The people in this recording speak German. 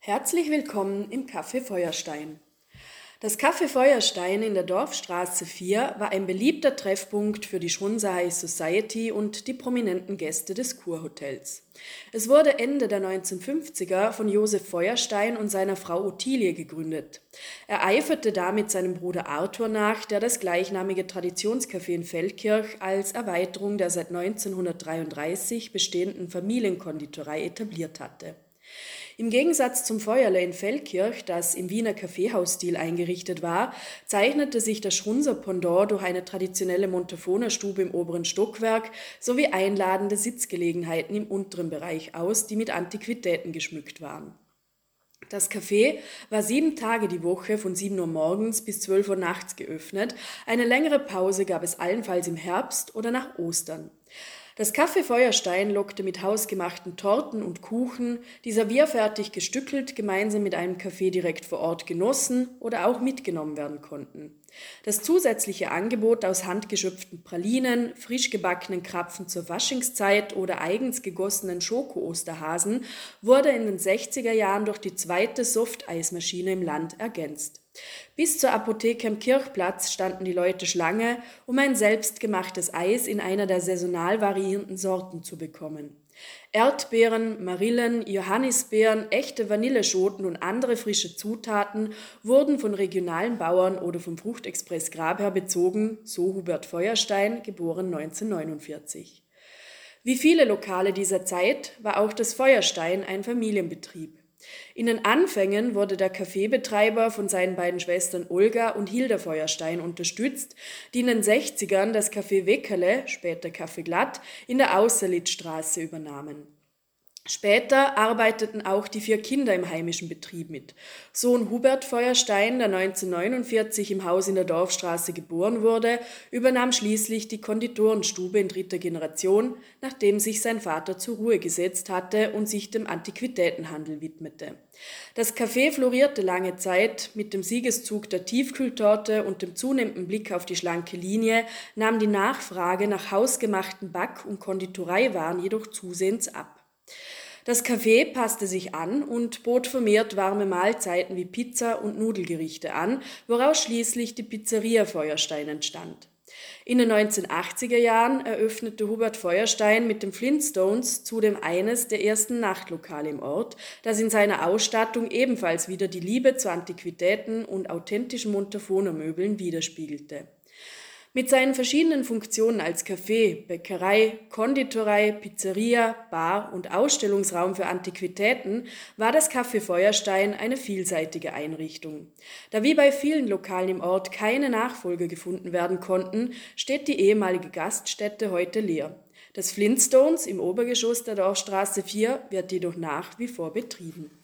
Herzlich willkommen im Café Feuerstein. Das Café Feuerstein in der Dorfstraße 4 war ein beliebter Treffpunkt für die Schrunzer High Society und die prominenten Gäste des Kurhotels. Es wurde Ende der 1950er von Josef Feuerstein und seiner Frau Ottilie gegründet. Er eiferte damit seinem Bruder Arthur nach, der das gleichnamige Traditionscafé in Feldkirch als Erweiterung der seit 1933 bestehenden Familienkonditorei etabliert hatte. Im Gegensatz zum Feuerle in Feldkirch, das im Wiener Kaffeehausstil eingerichtet war, zeichnete sich das Schrunzer Pendant durch eine traditionelle Montafonerstube im oberen Stockwerk sowie einladende Sitzgelegenheiten im unteren Bereich aus, die mit Antiquitäten geschmückt waren. Das Café war 7 Tage die Woche von 7 Uhr morgens bis 12 Uhr nachts geöffnet. Eine längere Pause gab es allenfalls im Herbst oder nach Ostern. Das Café Feuerstein lockte mit hausgemachten Torten und Kuchen, die servierfertig gestückelt gemeinsam mit einem Kaffee direkt vor Ort genossen oder auch mitgenommen werden konnten. Das zusätzliche Angebot aus handgeschöpften Pralinen, frisch gebackenen Krapfen zur Faschingszeit oder eigens gegossenen Schoko-Osterhasen wurde in den 60er Jahren durch die zweite Softeismaschine im Land ergänzt. Bis zur Apotheke am Kirchplatz standen die Leute Schlange, um ein selbstgemachtes Eis in einer der saisonal variierenden Sorten zu bekommen. Erdbeeren, Marillen, Johannisbeeren, echte Vanilleschoten und andere frische Zutaten wurden von regionalen Bauern oder vom Fruchtexpress Grabherr bezogen, so Hubert Feuerstein, geboren 1949. Wie viele Lokale dieser Zeit war auch das Feuerstein ein Familienbetrieb. In den Anfängen wurde der Kaffeebetreiber von seinen beiden Schwestern Olga und Hilda Feuerstein unterstützt, die in den 60ern das Café Weckerle, später Café Glatt, in der Austerlitzstraße übernahmen. Später arbeiteten auch die 4 Kinder im heimischen Betrieb mit. Sohn Hubert Feuerstein, der 1949 im Haus in der Dorfstraße geboren wurde, übernahm schließlich die Konditorenstube in 3. Generation, nachdem sich sein Vater zur Ruhe gesetzt hatte und sich dem Antiquitätenhandel widmete. Das Café florierte lange Zeit. Mit dem Siegeszug der Tiefkühltorte und dem zunehmenden Blick auf die schlanke Linie nahm die Nachfrage nach hausgemachten Back- und Konditoreiwaren jedoch zusehends ab. Das Café passte sich an und bot vermehrt warme Mahlzeiten wie Pizza und Nudelgerichte an, woraus schließlich die Pizzeria Feuerstein entstand. In den 1980er Jahren eröffnete Hubert Feuerstein mit den Flintstones zudem eines der ersten Nachtlokale im Ort, das in seiner Ausstattung ebenfalls wieder die Liebe zu Antiquitäten und authentischen Montafonermöbeln widerspiegelte. Mit seinen verschiedenen Funktionen als Café, Bäckerei, Konditorei, Pizzeria, Bar und Ausstellungsraum für Antiquitäten war das Café Feuerstein eine vielseitige Einrichtung. Da wie bei vielen Lokalen im Ort keine Nachfolger gefunden werden konnten, steht die ehemalige Gaststätte heute leer. Das Flintstones im Obergeschoss der Dorfstraße 4 wird jedoch nach wie vor betrieben.